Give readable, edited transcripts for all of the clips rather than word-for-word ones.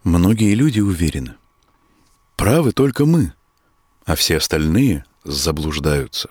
Многие люди уверены, правы только мы, а все остальные заблуждаются.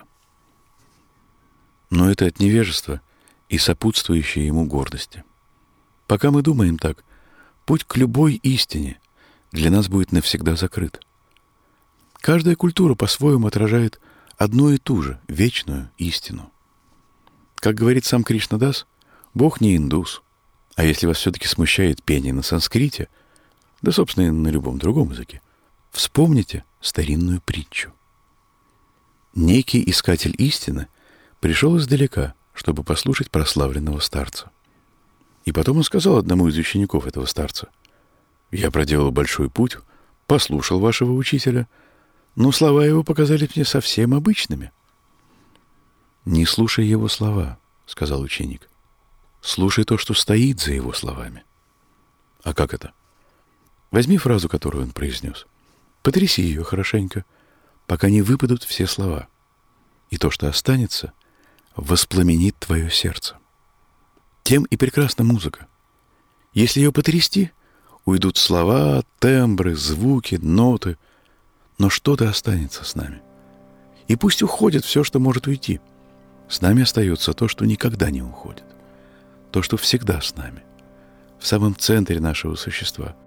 Но это от невежества и сопутствующей ему гордости. Пока мы думаем так, путь к любой истине для нас будет навсегда закрыт. Каждая культура по-своему отражает одну и ту же вечную истину. Как говорит сам Кришнадас, Бог не индус. А если вас все-таки смущает пение на санскрите, да, собственно, и на любом другом языке, вспомните старинную притчу. Некий искатель истины пришел издалека, чтобы послушать прославленного старца. И потом он сказал одному из учеников этого старца: «Я проделал большой путь, послушал вашего учителя, но слова его показались мне совсем обычными». «Не слушай его слова», — сказал ученик. «Слушай то, что стоит за его словами». «А как это?» Возьми фразу, которую он произнес, потряси ее хорошенько, пока не выпадут все слова, и то, что останется, воспламенит твое сердце. Тем и прекрасна музыка. Если ее потрясти, уйдут слова, тембры, звуки, ноты, но что-то останется с нами. И пусть уходит все, что может уйти. С нами остается то, что никогда не уходит, то, что всегда с нами, в самом центре нашего существа,